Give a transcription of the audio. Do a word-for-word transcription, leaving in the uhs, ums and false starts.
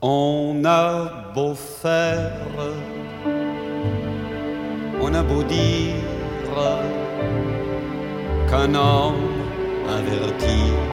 On a beau faire, on a beau dire qu'un homme averti